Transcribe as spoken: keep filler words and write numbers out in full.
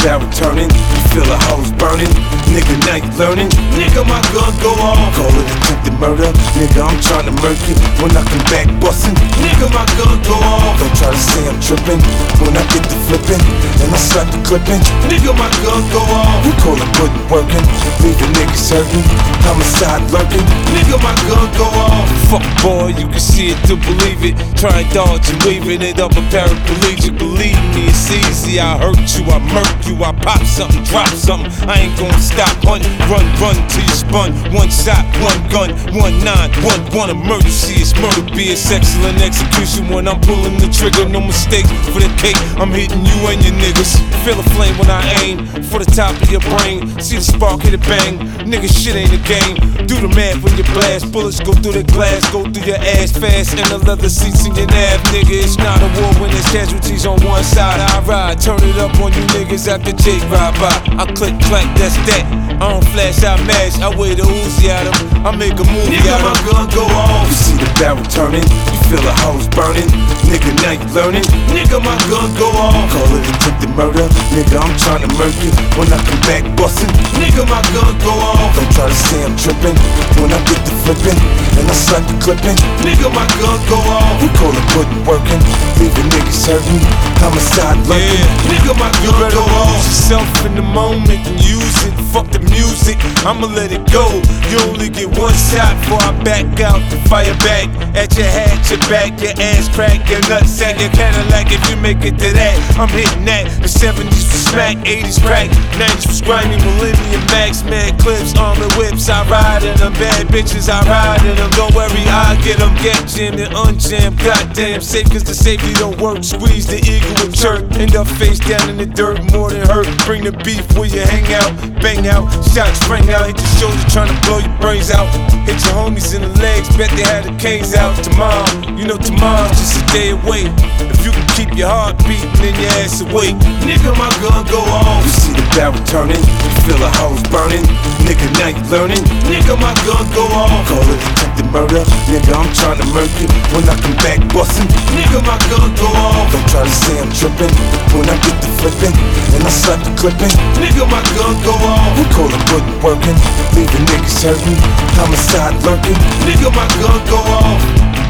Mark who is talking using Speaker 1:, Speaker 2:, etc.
Speaker 1: barrel turning, you feel the hose burning. Nigga, now you learning. Nigga, my gun go off. Call it attempted murder. Nigga, I'm tryna murk you when I come back bustin'. Nigga, my gun go off. Don't try to say I'm trippin' when I get the flippin' and I slap the clippin'. Nigga, my gun go off. You call it good workin', leaving niggas hurtin'. Homicide lurkin'. Nigga, my gun go off.
Speaker 2: Fuck boy, you can see it to believe it. Try and dodge and waving it up a paraplegic. Believe me, it's easy. I hurt you, I murk you, I pop something, drop something. I ain't gonna stop, hunt, run, run till you spun. One shot, one gun, one nine, one one emergency. It's murder, be it's excellent execution when I'm pulling the trigger. No mistakes for the cake. I'm hitting you and your niggas. Feel a flame when I aim for the top of your brain. See the spark, hit it bang. Nigga, shit ain't a game. Do the math when you blast. Bullets go through the glass, go through your ass fast. And the leather seats in your nav, nigga. It's not a war when there's casualties on one side. I ride, turn it up on you niggas after Jake ride by. I click, clack, that's that. I don't flash, I mash. I weigh the Uzi at him. I make a movie
Speaker 1: Nigga,
Speaker 2: out
Speaker 1: my
Speaker 2: of
Speaker 1: gun go off. You see the barrel turning, you feel the hose burning. Nigga, now you learning. Nigga, my gun go off. Call it attempted murder. Nigga, I'm tryna murk you when I come back bustin'. Nigga, my gun go off. Don't try to say I'm trippin' when I get the flippin' and I slap the clippin'. Nigga, my gun go off. You call it good workin', leaving niggas hurtin'. Homicide lurkin'.
Speaker 2: Yeah.
Speaker 1: Nigga, my
Speaker 2: You
Speaker 1: gun
Speaker 2: better
Speaker 1: go off.
Speaker 2: lose yourself in the moment and use it. Fuck the music, I'ma let it go. You only get one shot before I back out the fire back. At your hat, your back, your ass crack, your nutsack, your Cadillac. If you make it to that, I'm hitting that. The seventies was smack, eighties crack, nineties was grimy, millennium max, mad clips, armor whips. I ride in them, bad bitches, I ride in them. Don't worry, I get them, get jammed and unjammed. Goddamn safe, cause the safety don't work. Squeeze the eagle with jerk, end up face down in the dirt, more than hurt. Bring the beef where you hang out, bang out, shots ring out, hit your shoulder trying to blow your brains out. Hit your homies in the legs, bet they had the canes out. Tomorrow, you know tomorrow's just a day away. If you can keep your heart beating and your ass awake.
Speaker 1: Nigga, my gun go off. You see the barrel turning, you feel the hose burning. Nigga, now you learning. Nigga, my gun go off. Call it attempted murder. Nigga, I'm tryna murk you when I come back bustin'. Nigga, my gun go off. Don't try to say I'm trippin' when I get the flippin' and I slap the clippin'. Nigga, my gun go off. We call it good workin', leaving niggas hurtin'. Homicide lurkin'. Nigga, my gun go off.